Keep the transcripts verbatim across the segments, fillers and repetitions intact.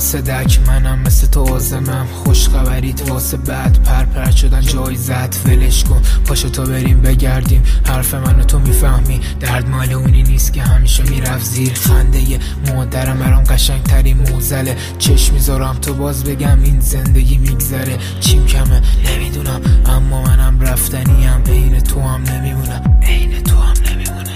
واسه دک منم مثل تو آزمم، خوش خبریت واسه بد پر پر شدن جایزت ولش کن، پاشو تا بریم بگردیم، حرف منو تو میفهمی، درد مال اونی نیست که همیشه میرفت زیر خنده مادرم، برام قشنگ ترین موزله، چشم میذارم تو باز بگم این زندگی میگذره، چیم کمه نمیدونم اما منم رفتنیم، عین تو هم نمیمونم، عین تو هم نمیمونم.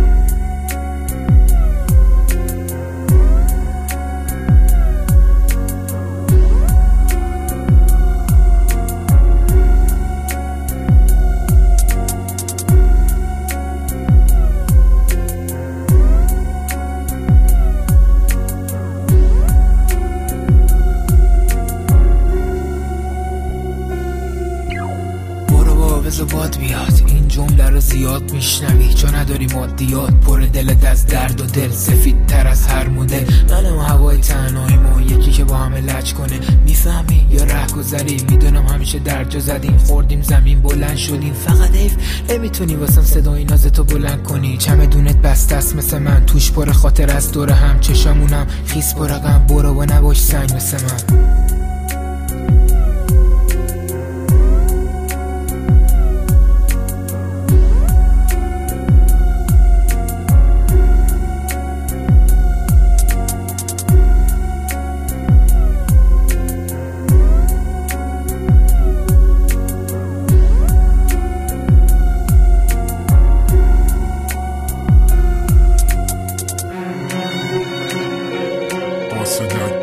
بذار باد بیاد، این جمله رو زیاد میشنوی چون نداری مادیات، پر دلت از درد و دل سفید تر از هر مدل، منم هوای تنهاییمو یکی که با همه لج کنه، میفهمی یا رهگذری، میدونم همیشه درجا زدیم، خوردیم زمین بلند شدیم، فقط حیف نمیتونی واسم صدای نازتو بلند کنی، چمدونت بسته است مثل من، توش پر خاطر از دور هم، چشامونم خیس پر غم، برو و نباش سنگ مثل من. So